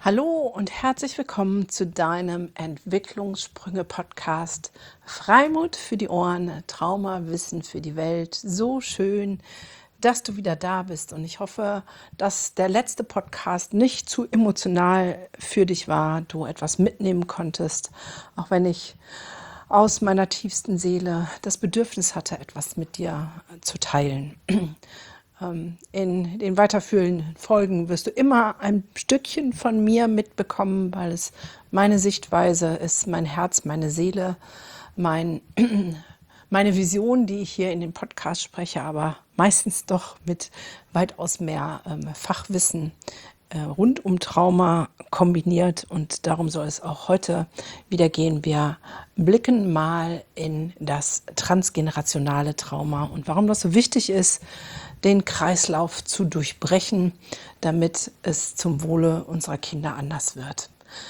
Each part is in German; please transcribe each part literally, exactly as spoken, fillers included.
Hallo und herzlich willkommen zu deinem Entwicklungssprünge-Podcast. Freimut für die Ohren, Traumawissen für die Welt. So schön, dass du wieder da bist. Und ich hoffe, dass der letzte Podcast nicht zu emotional für dich war, du etwas mitnehmen konntest, auch wenn ich aus meiner tiefsten Seele das Bedürfnis hatte, etwas mit dir zu teilen. In den weiterführenden Folgen wirst du immer ein Stückchen von mir mitbekommen, weil es meine Sichtweise ist, mein Herz, meine Seele, mein, meine Vision, die ich hier in den Podcast spreche, aber meistens doch mit weitaus mehr ähm, Fachwissen äh, rund um Trauma kombiniert. Und darum soll es auch heute wieder gehen. Wir blicken mal in das transgenerationale Trauma und warum das so wichtig ist, den Kreislauf zu durchbrechen, damit es zum Wohle unserer Kinder anders wird.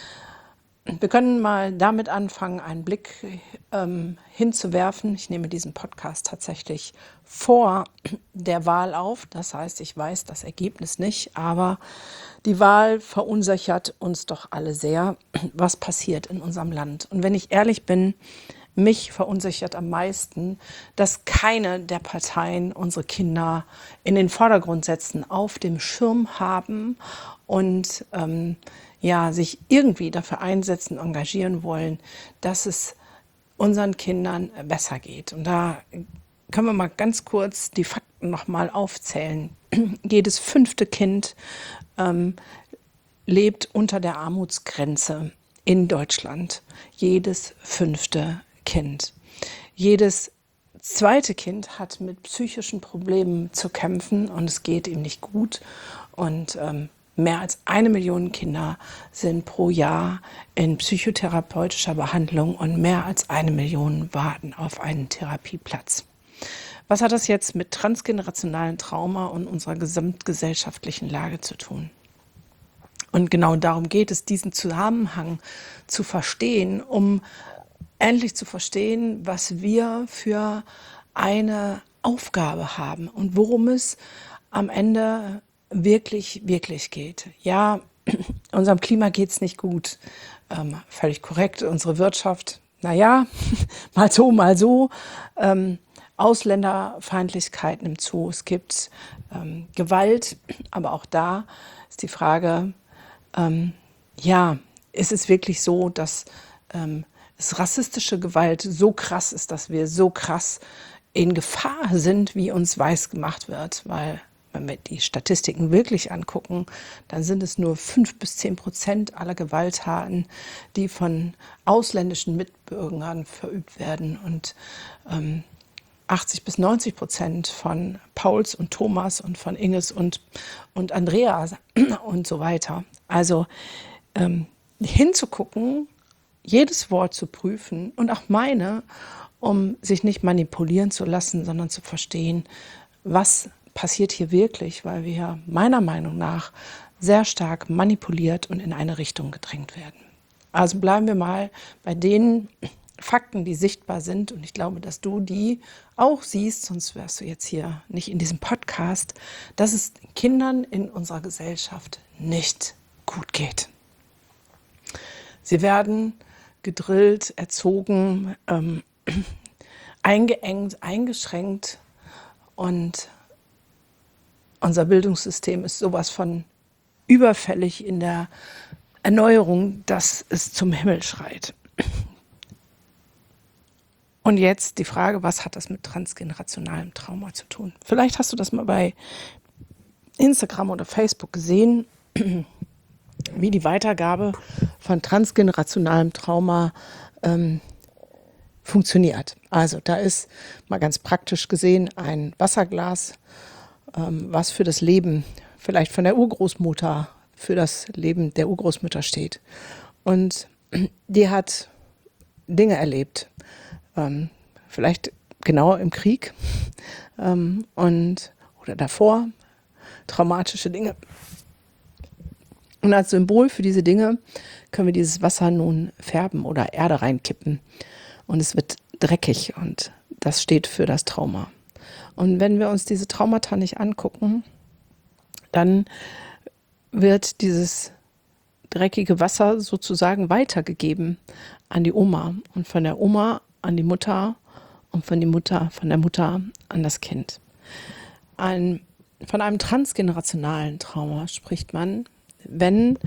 Wir können mal damit anfangen, einen Blick ähm, hinzuwerfen. Ich nehme diesen Podcast tatsächlich vor der Wahl auf. Das heißt, ich weiß das Ergebnis nicht, aber die Wahl verunsichert uns doch alle sehr, was passiert in unserem Land. Und wenn ich ehrlich bin, mich verunsichert am meisten, dass keine der Parteien unsere Kinder in den Vordergrund setzen, auf dem Schirm haben und ähm, ja, sich irgendwie dafür einsetzen, engagieren wollen, dass es unseren Kindern besser geht. Und da können wir mal ganz kurz die Fakten nochmal aufzählen. Jedes fünfte Kind ähm, lebt unter der Armutsgrenze in Deutschland. Jedes fünfte Kind. Jedes zweite Kind hat mit psychischen Problemen zu kämpfen und es geht ihm nicht gut. Und ähm, mehr als eine Million Kinder sind pro Jahr in psychotherapeutischer Behandlung und mehr als eine Million warten auf einen Therapieplatz. Was hat das jetzt mit transgenerationalem Trauma und unserer gesamtgesellschaftlichen Lage zu tun? Und genau darum geht es, diesen Zusammenhang zu verstehen, um endlich zu verstehen, was wir für eine Aufgabe haben und worum es am Ende wirklich, wirklich geht. Ja, unserem Klima geht es nicht gut, ähm, völlig korrekt. Unsere Wirtschaft, naja, mal so, mal so. Ähm, Ausländerfeindlichkeit nimmt zu. Es gibt ähm, Gewalt, aber auch da ist die Frage, ähm, ja, ist es wirklich so, dass ähm, dass rassistische Gewalt so krass ist, dass wir so krass in Gefahr sind, wie uns weiß gemacht wird. Weil, wenn wir die Statistiken wirklich angucken, dann sind es nur fünf bis zehn Prozent aller Gewalttaten, die von ausländischen Mitbürgern verübt werden. Und ähm, achtzig bis neunzig Prozent von Pauls und Thomas und von Inges und, und Andrea und so weiter. Also ähm, hinzugucken, jedes Wort zu prüfen und auch meine, um sich nicht manipulieren zu lassen, sondern zu verstehen, was passiert hier wirklich, weil wir meiner Meinung nach sehr stark manipuliert und in eine Richtung gedrängt werden. Also bleiben wir mal bei den Fakten, die sichtbar sind, und ich glaube, dass du die auch siehst, sonst wärst du jetzt hier nicht in diesem Podcast, dass es Kindern in unserer Gesellschaft nicht gut geht. Sie werden gedrillt, erzogen, ähm, eingeengt, eingeschränkt und unser Bildungssystem ist sowas von überfällig in der Erneuerung, dass es zum Himmel schreit. Und jetzt die Frage, was hat das mit transgenerationalem Trauma zu tun? Vielleicht hast du das mal bei Instagram oder Facebook gesehen, wie die Weitergabe von transgenerationalem Trauma ähm, funktioniert. Also da ist mal ganz praktisch gesehen ein Wasserglas, ähm, was für das Leben vielleicht von der Urgroßmutter, für das Leben der Urgroßmutter steht. Und die hat Dinge erlebt, ähm, vielleicht genau im Krieg ähm, und oder davor, traumatische Dinge. Und als Symbol für diese Dinge können wir dieses Wasser nun färben oder Erde reinkippen. Und es wird dreckig und das steht für das Trauma. Und wenn wir uns diese Traumata nicht angucken, dann wird dieses dreckige Wasser sozusagen weitergegeben an die Oma und von der Oma an die Mutter und von die Mutter, von der Mutter an das Kind. Ein, von einem transgenerationalen Trauma spricht man, wenn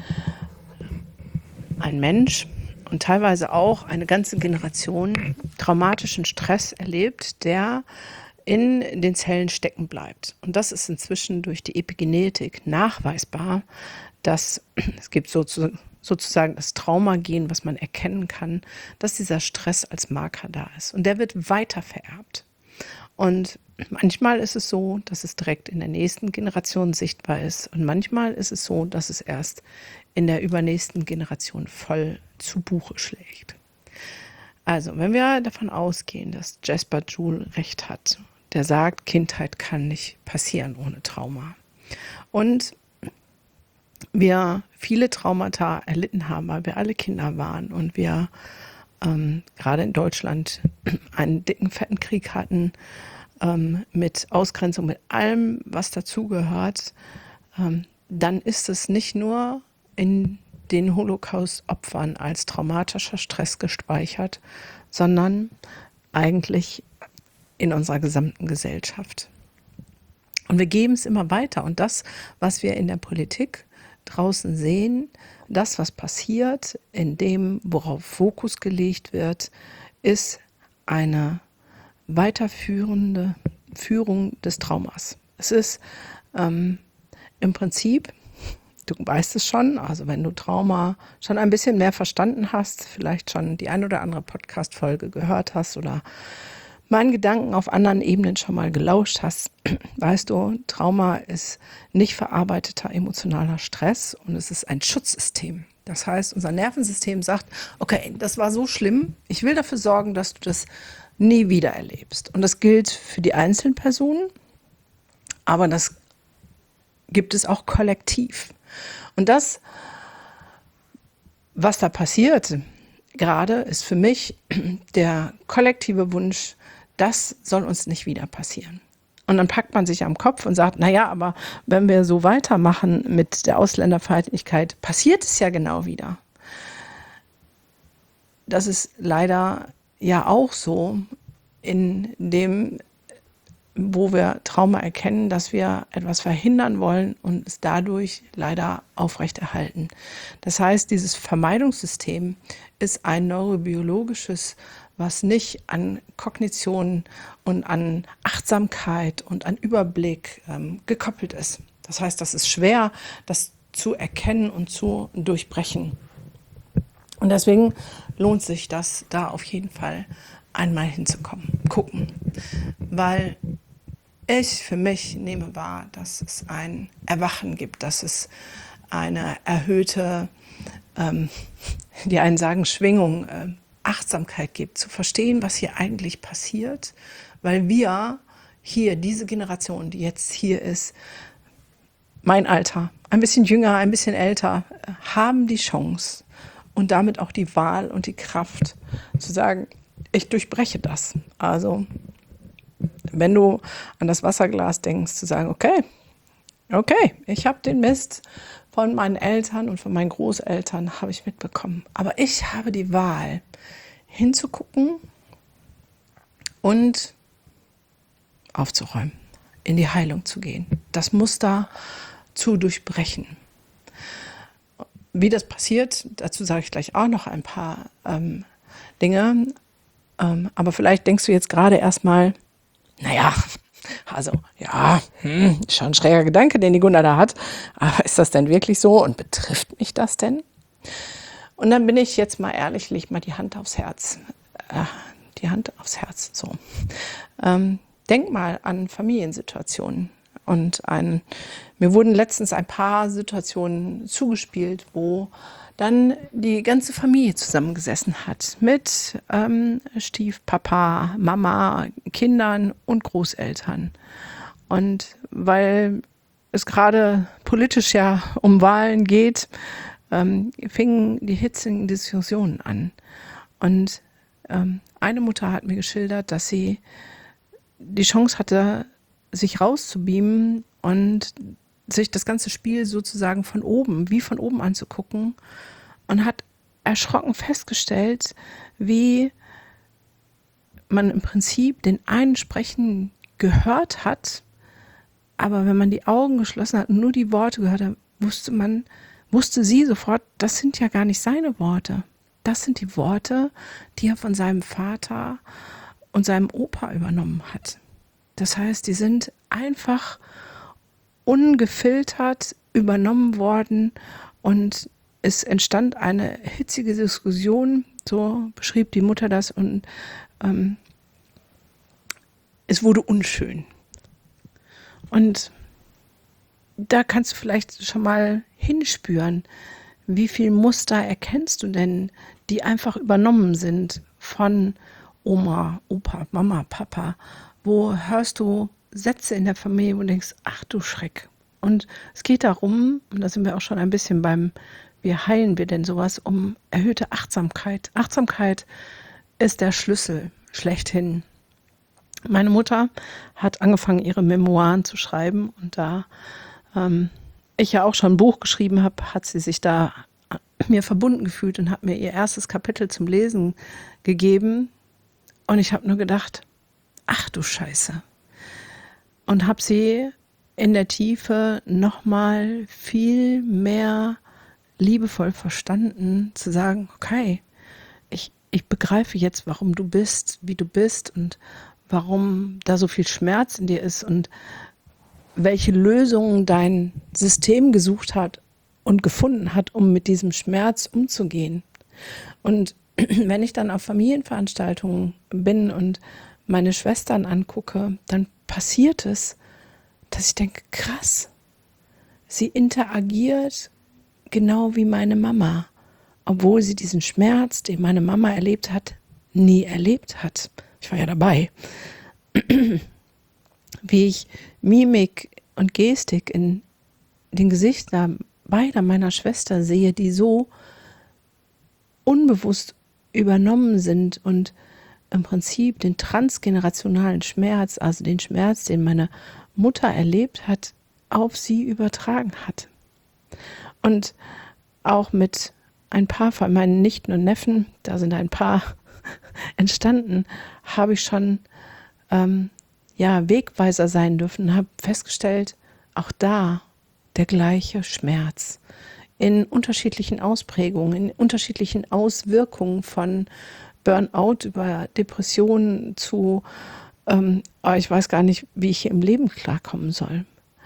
ein Mensch und teilweise auch eine ganze Generation traumatischen Stress erlebt, der in den Zellen stecken bleibt. Und das ist inzwischen durch die Epigenetik nachweisbar, dass es gibt sozusagen das Traumagen, was man erkennen kann, dass dieser Stress als Marker da ist. Und der wird weiter vererbt. Und manchmal ist es so, dass es direkt in der nächsten Generation sichtbar ist. Und manchmal ist es so, dass es erst in der übernächsten Generation voll zu Buche schlägt. Also, wenn wir davon ausgehen, dass Jasper Juhl recht hat, der sagt, Kindheit kann nicht passieren ohne Trauma. Und wir viele Traumata erlitten haben, weil wir alle Kinder waren und wir ähm, gerade in Deutschland einen dicken, fetten Krieg hatten, ähm, mit Ausgrenzung, mit allem, was dazugehört, ähm, dann ist es nicht nur in den Holocaust-Opfern als traumatischer Stress gespeichert, sondern eigentlich in unserer gesamten Gesellschaft. Und wir geben es immer weiter. Und das, was wir in der Politik draußen sehen, das, was passiert, in dem, worauf Fokus gelegt wird, ist eine weiterführende Führung des Traumas. Es ist ähm, im Prinzip, du weißt es schon, also wenn du Trauma schon ein bisschen mehr verstanden hast, vielleicht schon die ein oder andere Podcast-Folge gehört hast oder meinen Gedanken auf anderen Ebenen schon mal gelauscht hast, weißt du, Trauma ist nicht verarbeiteter emotionaler Stress und es ist ein Schutzsystem. Das heißt, unser Nervensystem sagt, okay, das war so schlimm, ich will dafür sorgen, dass du das nie wieder erlebst. Und das gilt für die einzelnen Personen, aber das gibt es auch kollektiv. Und das, was da passiert gerade, ist für mich der kollektive Wunsch, das soll uns nicht wieder passieren. Und dann packt man sich am Kopf und sagt, naja, aber wenn wir so weitermachen mit der Ausländerfeindlichkeit, passiert es ja genau wieder. Das ist leider ja auch so in dem, wo wir Trauma erkennen, dass wir etwas verhindern wollen und es dadurch leider aufrechterhalten. Das heißt, dieses Vermeidungssystem ist ein neurobiologisches, was nicht an Kognition und an Achtsamkeit und an Überblick ähm, gekoppelt ist. Das heißt, das ist schwer, das zu erkennen und zu durchbrechen. Und deswegen lohnt sich das, da auf jeden Fall einmal hinzukommen, gucken. Weil ich für mich nehme wahr, dass es ein Erwachen gibt, dass es eine erhöhte, ähm, die einen sagen Schwingung, äh, Achtsamkeit gibt, zu verstehen, was hier eigentlich passiert, weil wir hier, diese Generation, die jetzt hier ist, mein Alter, ein bisschen jünger, ein bisschen älter, haben die Chance und damit auch die Wahl und die Kraft zu sagen, ich durchbreche das. Also wenn du an das Wasserglas denkst, zu sagen, okay, okay, ich habe den Mist von meinen Eltern und von meinen Großeltern habe ich mitbekommen. Aber ich habe die Wahl, hinzugucken und aufzuräumen, in die Heilung zu gehen, das Muster zu durchbrechen. Wie das passiert, dazu sage ich gleich auch noch ein paar ähm, Dinge. Ähm, aber vielleicht denkst du jetzt gerade erstmal, naja, also ja, hm, schon ein schräger Gedanke, den die Gunda da hat. Aber ist das denn wirklich so und betrifft mich das denn? Und dann bin ich jetzt mal ehrlich, leg mal die Hand aufs Herz. Äh, die Hand aufs Herz, so. Ähm, denk mal an Familiensituationen. Und ein, mir wurden letztens ein paar Situationen zugespielt, wo dann die ganze Familie zusammengesessen hat mit ähm, Stiefpapa, Mama, Kindern und Großeltern. Und weil es gerade politisch ja um Wahlen geht, ähm, fingen die hitzigen Diskussionen an. Und ähm, eine Mutter hat mir geschildert, dass sie die Chance hatte, sich rauszubeamen und sich das ganze Spiel sozusagen von oben, wie von oben anzugucken und hat erschrocken festgestellt, wie man im Prinzip den einen sprechen gehört hat, aber wenn man die Augen geschlossen hat und nur die Worte gehört hat, wusste man, wusste sie sofort, das sind ja gar nicht seine Worte. Das sind die Worte, die er von seinem Vater und seinem Opa übernommen hat. Das heißt, die sind einfach ungefiltert übernommen worden und es entstand eine hitzige Diskussion, so beschrieb die Mutter das, und ähm, es wurde unschön. Und da kannst du vielleicht schon mal hinspüren, wie viel Muster erkennst du denn, die einfach übernommen sind von Oma, Opa, Mama, Papa. Wo hörst du Sätze in der Familie, wo du denkst, ach du Schreck. Und es geht darum, und da sind wir auch schon ein bisschen beim, wie heilen wir denn sowas, um erhöhte Achtsamkeit. Achtsamkeit ist der Schlüssel schlechthin. Meine Mutter hat angefangen, ihre Memoiren zu schreiben, und da ähm, ich ja auch schon ein Buch geschrieben habe, hat sie sich da mir verbunden gefühlt und hat mir ihr erstes Kapitel zum Lesen gegeben. Und ich habe nur gedacht, ach du Scheiße. Und habe sie in der Tiefe nochmal viel mehr liebevoll verstanden, zu sagen, okay, ich, ich begreife jetzt, warum du bist, wie du bist und warum da so viel Schmerz in dir ist und welche Lösungen dein System gesucht hat und gefunden hat, um mit diesem Schmerz umzugehen. Und wenn ich dann auf Familienveranstaltungen bin und meine Schwestern angucke, dann passiert es, dass ich denke, krass, sie interagiert genau wie meine Mama, obwohl sie diesen Schmerz, den meine Mama erlebt hat, nie erlebt hat. Ich war ja dabei. Wie ich Mimik und Gestik in den Gesichtern beider meiner Schwester sehe, die so unbewusst übernommen sind und im Prinzip den transgenerationalen Schmerz, also den Schmerz, den meine Mutter erlebt hat, auf sie übertragen hat. Und auch mit ein paar von meinen Nichten und Neffen, da sind ein paar entstanden, habe ich schon ähm, ja, Wegweiser sein dürfen, habe festgestellt, auch da der gleiche Schmerz in unterschiedlichen Ausprägungen, in unterschiedlichen Auswirkungen von Burnout über Depressionen zu, ähm, oh, ich weiß gar nicht, wie ich hier im Leben klarkommen soll.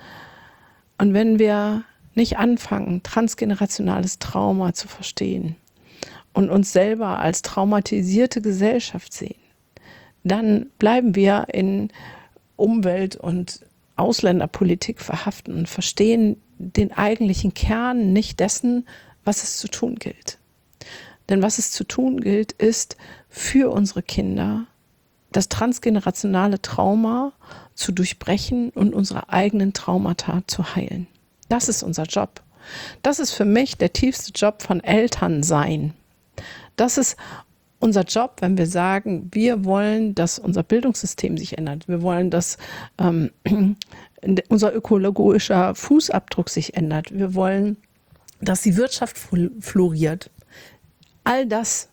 Und wenn wir nicht anfangen, transgenerationales Trauma zu verstehen und uns selber als traumatisierte Gesellschaft sehen, dann bleiben wir in Umwelt- und Ausländerpolitik verhaften und verstehen den eigentlichen Kern nicht dessen, was es zu tun gilt. Denn was es zu tun gilt, ist für unsere Kinder das transgenerationale Trauma zu durchbrechen und unsere eigenen Traumata zu heilen. Das ist unser Job. Das ist für mich der tiefste Job von Elternsein. Das ist unser Job, wenn wir sagen, wir wollen, dass unser Bildungssystem sich ändert. Wir wollen, dass ähm, unser ökologischer Fußabdruck sich ändert. Wir wollen, dass die Wirtschaft floriert. All das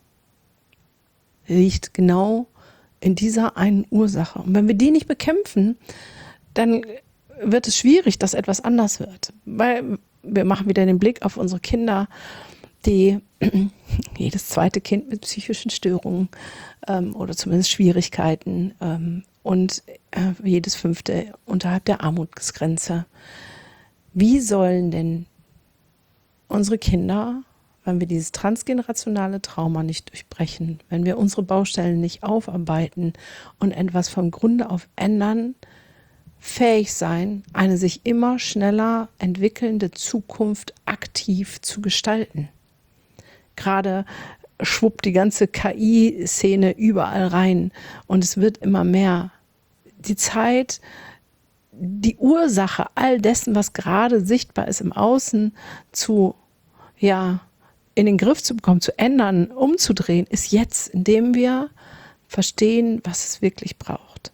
liegt genau in dieser einen Ursache. Und wenn wir die nicht bekämpfen, dann wird es schwierig, dass etwas anders wird. Weil wir machen wieder den Blick auf unsere Kinder, die jedes zweite Kind mit psychischen Störungen ähm, oder zumindest Schwierigkeiten ähm, und äh, jedes fünfte unterhalb der Armutsgrenze. Wie sollen denn unsere Kinder, wenn wir dieses transgenerationale Trauma nicht durchbrechen, wenn wir unsere Baustellen nicht aufarbeiten und etwas vom Grunde auf ändern, fähig sein, eine sich immer schneller entwickelnde Zukunft aktiv zu gestalten? Gerade schwuppt die ganze K I-Szene überall rein und es wird immer mehr. Die Zeit, die Ursache all dessen, was gerade sichtbar ist im Außen, zu, ja, in den Griff zu bekommen, zu ändern, umzudrehen, ist jetzt, indem wir verstehen, was es wirklich braucht.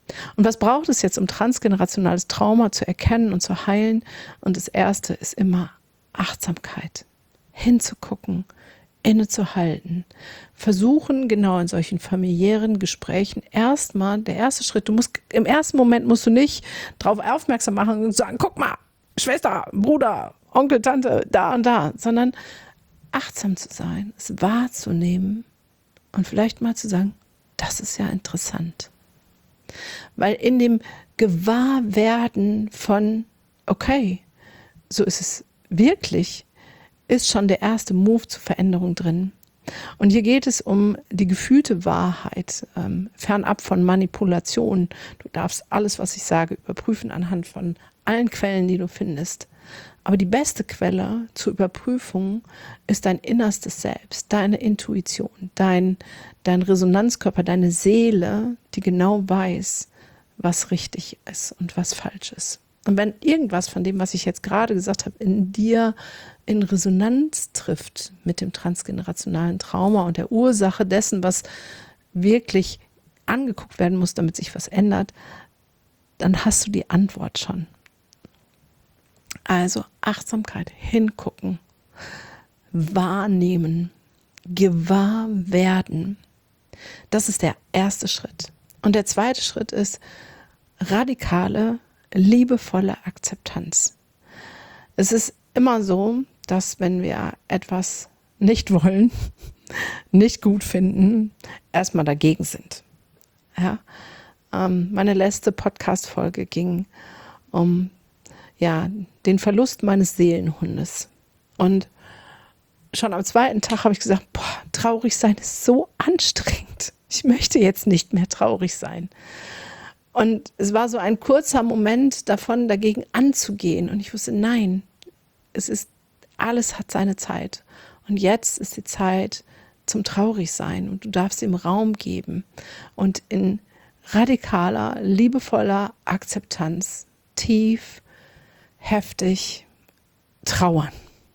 Und was braucht es jetzt, um transgenerationales Trauma zu erkennen und zu heilen? Und das Erste ist immer Achtsamkeit. Hinzugucken, innezuhalten. Versuchen, genau in solchen familiären Gesprächen erstmal, der erste Schritt, du musst, im ersten Moment musst du nicht darauf aufmerksam machen und sagen, guck mal, Schwester, Bruder, Onkel, Tante, da und da, sondern achtsam zu sein, es wahrzunehmen und vielleicht mal zu sagen, das ist ja interessant. Weil in dem Gewahrwerden von, okay, so ist es wirklich, ist schon der erste Move zur Veränderung drin. Und hier geht es um die gefühlte Wahrheit, ähm, fernab von Manipulation. Du darfst alles, was ich sage, überprüfen anhand von allen Quellen, die du findest. Aber die beste Quelle zur Überprüfung ist dein innerstes Selbst, deine Intuition, dein, dein Resonanzkörper, deine Seele, die genau weiß, was richtig ist und was falsch ist. Und wenn irgendwas von dem, was ich jetzt gerade gesagt habe, in dir in Resonanz trifft mit dem transgenerationalen Trauma und der Ursache dessen, was wirklich angeguckt werden muss, damit sich was ändert, dann hast du die Antwort schon. Also Achtsamkeit, hingucken, wahrnehmen, gewahr werden. Das ist der erste Schritt. Und der zweite Schritt ist radikale, liebevolle Akzeptanz. Es ist immer so, dass wenn wir etwas nicht wollen, nicht gut finden, erstmal dagegen sind. Ja? Ähm, meine letzte Podcast-Folge ging um ja, den Verlust meines Seelenhundes. Und schon am zweiten Tag habe ich gesagt, boah, traurig sein ist so anstrengend. Ich möchte jetzt nicht mehr traurig sein. Und es war so ein kurzer Moment davon, dagegen anzugehen. Und ich wusste, nein, es ist, alles hat seine Zeit. Und jetzt ist die Zeit zum Traurigsein. Und du darfst ihm Raum geben. Und in radikaler, liebevoller Akzeptanz, tief, heftig trauern.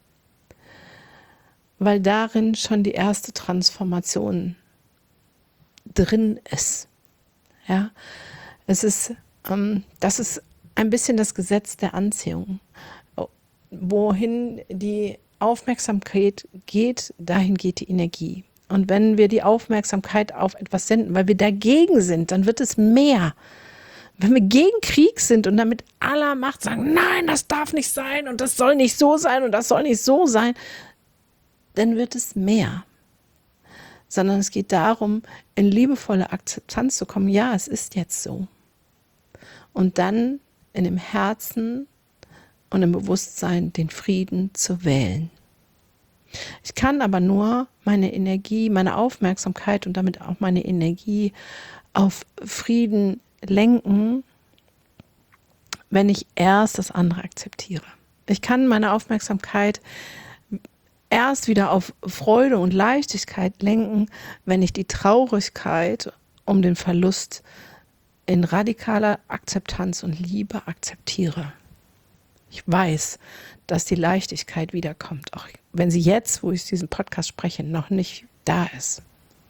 Weil darin schon die erste Transformation drin ist. Ja, es ist, ähm, das ist ein bisschen das Gesetz der Anziehung. Wohin die Aufmerksamkeit geht, dahin geht die Energie. Und wenn wir die Aufmerksamkeit auf etwas senden, weil wir dagegen sind, dann wird es mehr. Wenn wir gegen Krieg sind und dann mit aller Macht sagen, nein, das darf nicht sein und das soll nicht so sein und das soll nicht so sein, dann wird es mehr. Sondern es geht darum, in liebevolle Akzeptanz zu kommen. Ja, es ist jetzt so. Und dann in dem Herzen und im Bewusstsein den Frieden zu wählen. Ich kann aber nur meine Energie, meine Aufmerksamkeit und damit auch meine Energie auf Frieden lenken, wenn ich erst das andere akzeptiere. Ich kann meine Aufmerksamkeit erst wieder auf Freude und Leichtigkeit lenken, wenn ich die Traurigkeit um den Verlust in radikaler Akzeptanz und Liebe akzeptiere. Ich weiß, dass die Leichtigkeit wiederkommt, auch wenn sie jetzt, wo ich diesen Podcast spreche, noch nicht da ist.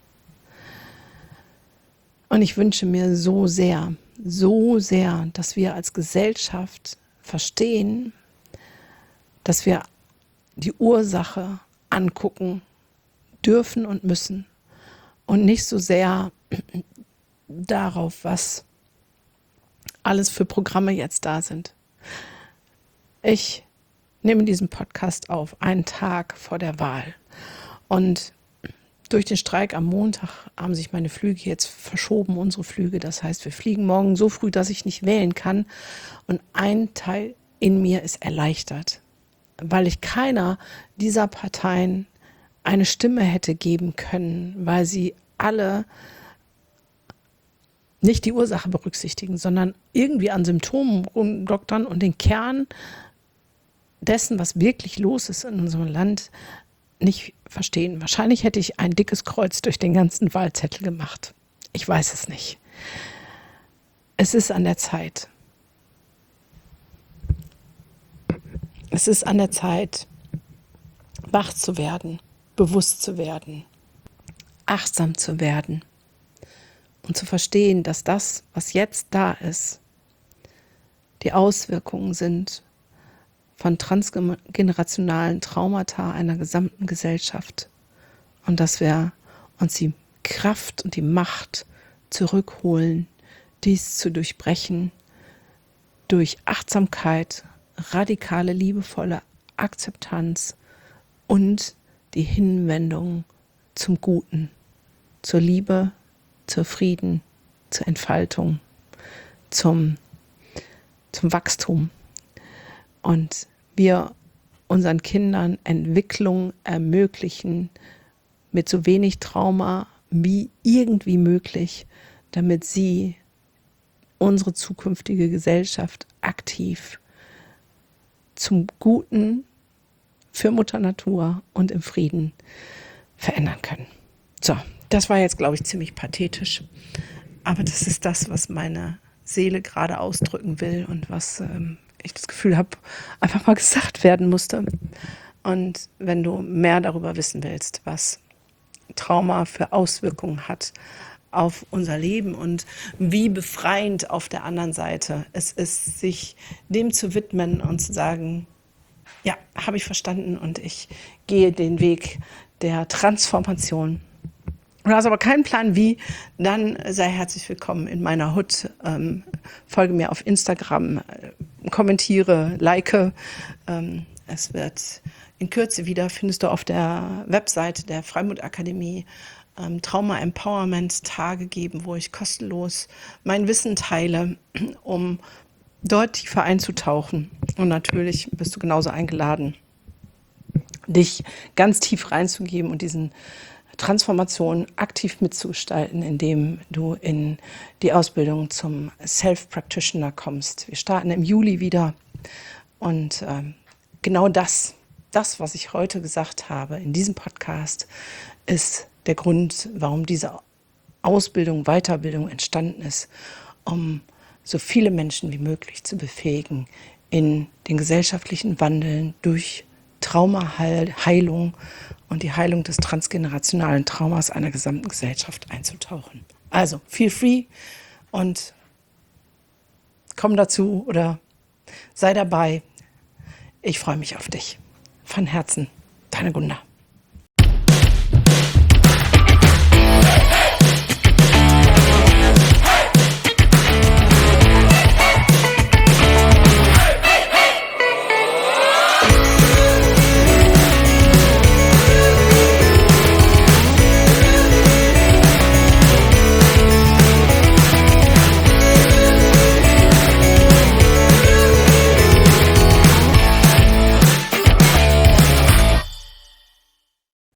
Und ich wünsche mir so sehr, so sehr, dass wir als Gesellschaft verstehen, dass wir die Ursache angucken dürfen und müssen und nicht so sehr darauf, was alles für Programme jetzt da sind. Ich nehme diesen Podcast auf, einen Tag vor der Wahl. Und durch den Streik am Montag haben sich meine Flüge jetzt verschoben, unsere Flüge. Das heißt, wir fliegen morgen so früh, dass ich nicht wählen kann. Und ein Teil in mir ist erleichtert, weil ich keiner dieser Parteien eine Stimme hätte geben können, weil sie alle nicht die Ursache berücksichtigen, sondern irgendwie an Symptomen rumdoktern und den Kern dessen, was wirklich los ist in unserem Land, nicht verstehen. Wahrscheinlich hätte ich ein dickes Kreuz durch den ganzen Wahlzettel gemacht. Ich weiß es nicht. Es ist an der Zeit. Es ist an der Zeit, wach zu werden, bewusst zu werden, achtsam zu werden und zu verstehen, dass das, was jetzt da ist, die Auswirkungen sind von transgenerationalen Traumata einer gesamten Gesellschaft und dass wir uns die Kraft und die Macht zurückholen, dies zu durchbrechen durch Achtsamkeit, radikale, liebevolle Akzeptanz und die Hinwendung zum Guten, zur Liebe, zur Frieden, zur Entfaltung, zum, zum Wachstum. Und wir unseren Kindern Entwicklung ermöglichen mit so wenig Trauma wie irgendwie möglich, damit sie unsere zukünftige Gesellschaft aktiv zum Guten für Mutter Natur und im Frieden verändern können. So, das war jetzt, glaube ich, ziemlich pathetisch, aber das ist das, was meine Seele gerade ausdrücken will und was ähm, ich das Gefühl habe, einfach mal gesagt werden musste. Und wenn du mehr darüber wissen willst, was Trauma für Auswirkungen hat auf unser Leben und wie befreiend auf der anderen Seite es ist, sich dem zu widmen und zu sagen, ja, habe ich verstanden und ich gehe den Weg der Transformation. Du hast aber keinen Plan wie, dann sei herzlich willkommen in meiner Hut. Ähm, folge mir auf Instagram, äh, kommentiere, like. Ähm, es wird in Kürze wieder, findest du auf der Webseite der Freimut Akademie, ähm, Trauma Empowerment Tage geben, wo ich kostenlos mein Wissen teile, um dort tiefer einzutauchen. Und natürlich bist du genauso eingeladen, dich ganz tief reinzugeben und diesen Transformation aktiv mitzugestalten, indem du in die Ausbildung zum Self-Practitioner kommst. Wir starten im Juli wieder und ähm, genau das, das, was ich heute gesagt habe in diesem Podcast, ist der Grund, warum diese Ausbildung, Weiterbildung entstanden ist, um so viele Menschen wie möglich zu befähigen, in den gesellschaftlichen Wandeln durch Traumaheilung und die Heilung des transgenerationalen Traumas einer gesamten Gesellschaft einzutauchen. Also, feel free und komm dazu oder sei dabei. Ich freue mich auf dich. Von Herzen, deine Gunda.